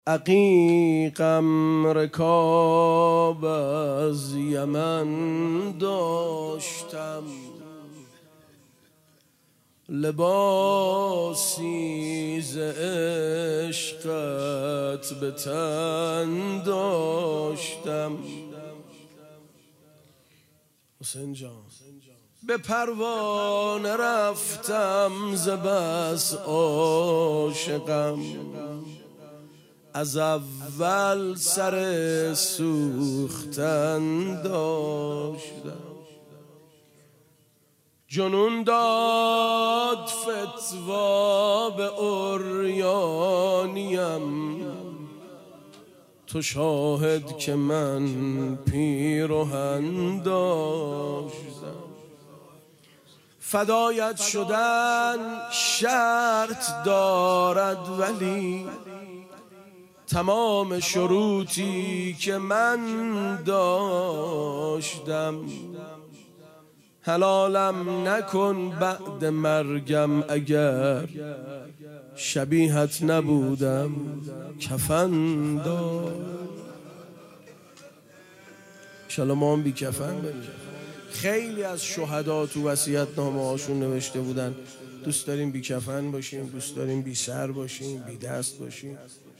عقیقم رکاب از یمن داشتم، لباسی ز عشقت به تن داشتم. حسین جان به پروانه رفتم ز بس عاشقم، از اول سر سوختن داشتم. جنون داد فتوا به عریانیم، تو شاهد که من پیرهن داشتم. فدایت شدن شرط دارد ولی تمام شروطی که من داشتم. حلالم نکن بعد مرگم اگر شبیهت نبودم کفن دار. انشالله ما هم بی کفن بریم. خیلی از شهدا تو وصیت‌نامه هاشون نوشته بودن دوست داریم بی کفن باشیم، دوست داریم بی سر باشیم، بی دست باشیم.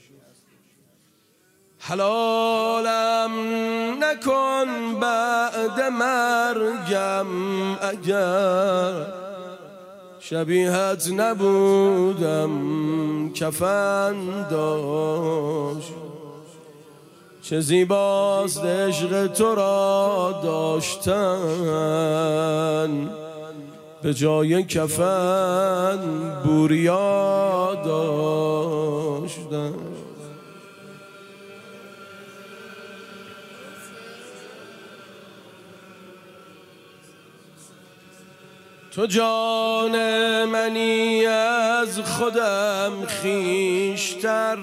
حلالم نکن بعد مرگم اگر شبیهت نبودم کفن داشت. چه زیباست عشق تو را داشتن، به جای کفن بوریا داشتن. تو جان منی از خودم خویشتر،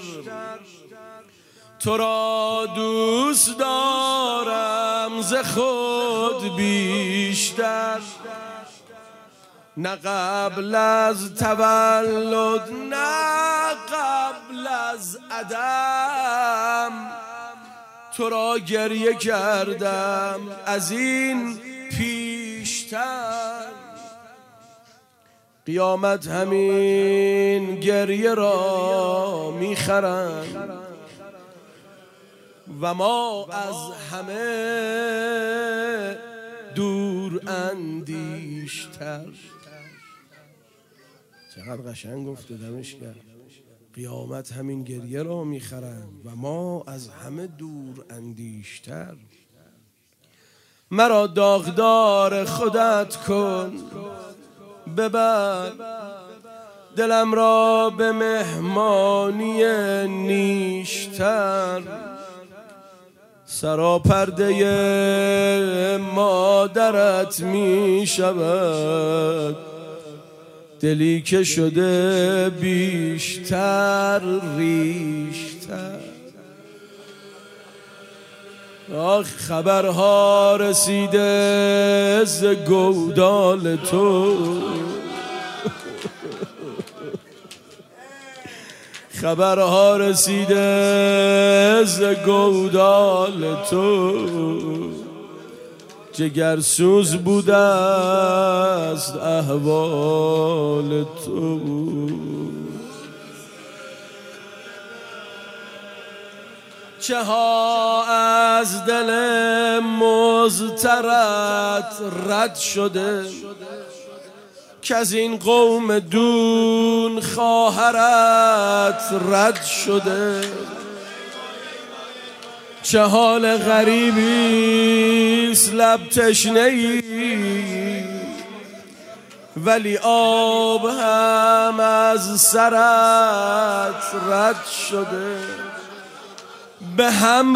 تو را دوست دارم ز خود بیشتر. نه قبل از تولد نه قبل از عدم، تو را گریه کردم از این پیشتر. قیامت همین گریه را میخرند و ما از همه دور اندیشتر. چقدر قشنگ گفته دمش کرد. قیامت همین گریه را میخرند و ما از همه دور اندیشتر. مرا داغدار خودت کن، ببر دلم را به مهمانی نیشتر. سراپرده مادرت می شود، دلی که شده بیشتر ریشتر. آخ خبرها رسیده ز گودال تو، خبرها رسیده ز گودال تو. جگرسوز بوده است احوال تو. چه ها از دل مضطرت رد شده، که از این قوم دون خواهرت رد شده. چه حال غریبیست لب تشنه‌ای، ولی آب هم از سرت رد شده. به هم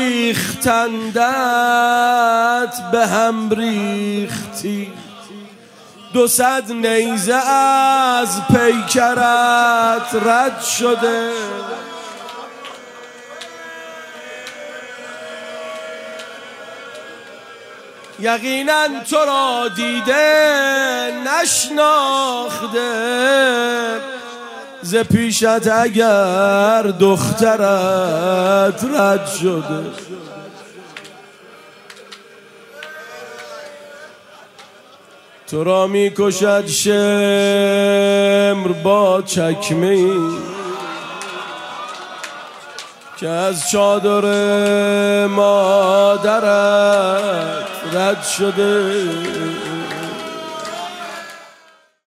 ریختندت به هم ریختی، 200 نیزه از پیکرت رد شده. یقینا تو را دیده نشناخته، ز پیشت اگر دخترت رد شده، تو را می کشد شمر با چکمه ای که از چادر مادرت رد شده.